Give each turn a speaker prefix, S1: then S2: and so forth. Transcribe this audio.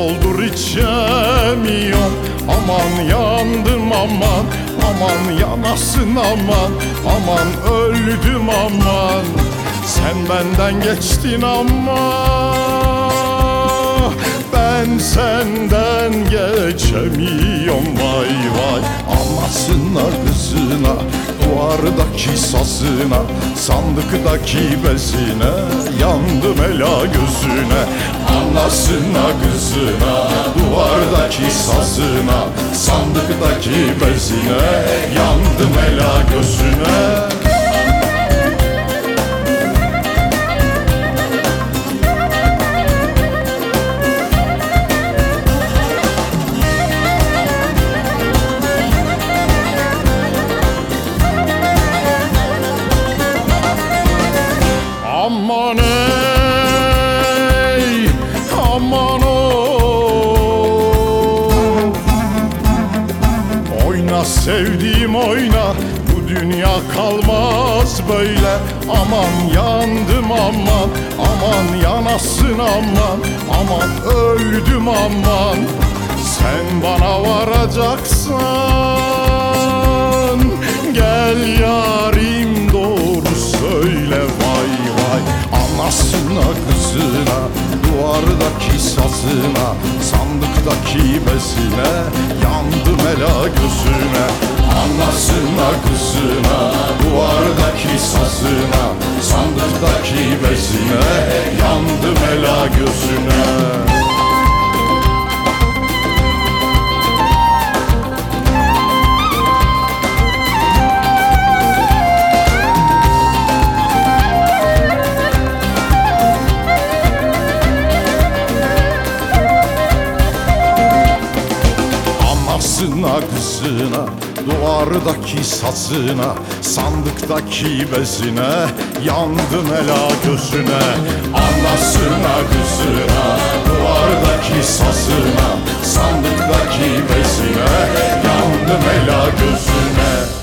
S1: doldur içemiyorum. Aman yandım aman, aman yanasın aman, aman öldüm aman. Sen benden geçtin ama ben senden geçemiyorum. Vay vay anasına kızına, duvardaki sazına, sandıktaki bezine, yandım ela gözüne. Anasına kızına, duvardaki sazına, sandıktaki bezine, yandım ela gözüne. Aman ey, aman o. Oyna sevdiğim oyna, bu dünya kalmaz böyle. Aman yandım aman, aman yanasın aman, aman öldüm aman. Sen bana varacaksan gel yarim doğru söyle. Vay vay anasına kızına, duvardaki sazına, sandıktaki bezine, yandım ela gözüne. Anasına kızına, duvardaki sazına, sandıktaki bezine, yandım ela gözüne. Anasına kızına, duvardaki sazına, sandıktaki bezine, yandım ela gözüne. Anasına kızına, duvardaki sazına, sandıktaki bezine, yandım ela gözüne.